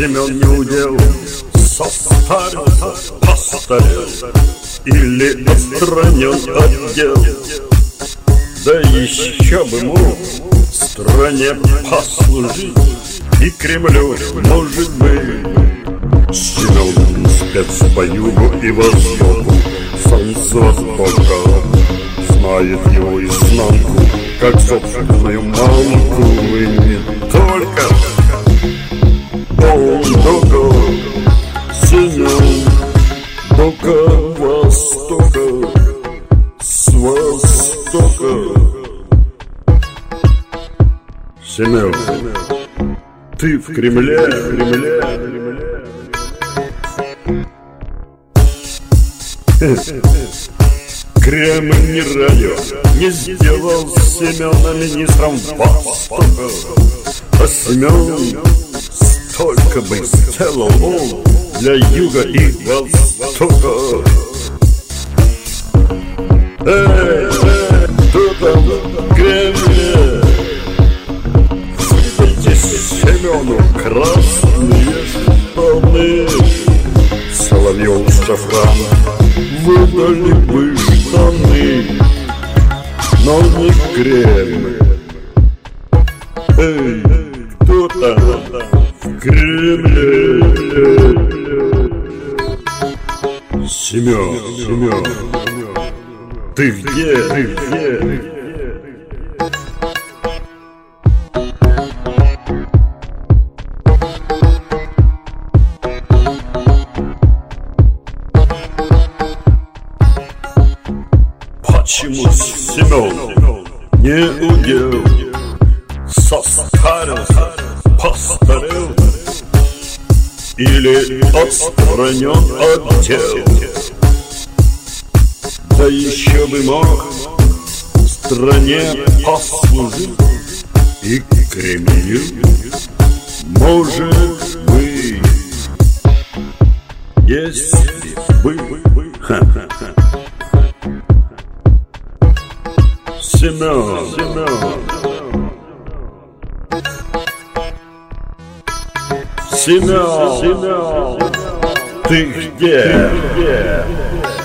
Семен не удел, состарился, постарел или отстранен от дел. Да еще бы мог стране послужить и Кремлю, может быть. Семен спец по югу и востоку, солнце от бока, знает его изнанку, как собственную мамку. И не только он другой, Семен Бока Востока, с востока. Семен, ты в Кремле. Кремль не радио не сделал Семена министром Востока, а Семен столько бы сделал он для Юга и Востока. Кто там в Кремле? Выдайте Семену красные штаны. Соловьев с Шафраном выдали бы штаны, но не Кремль. Эй, кто там в Кремле? Семен, ты где? Почему Семен не удел, состарился, постарел или отстранен от дел? Да еще бы мог стране послужить и Кремлю, может быть, если бы. Семен, ты где?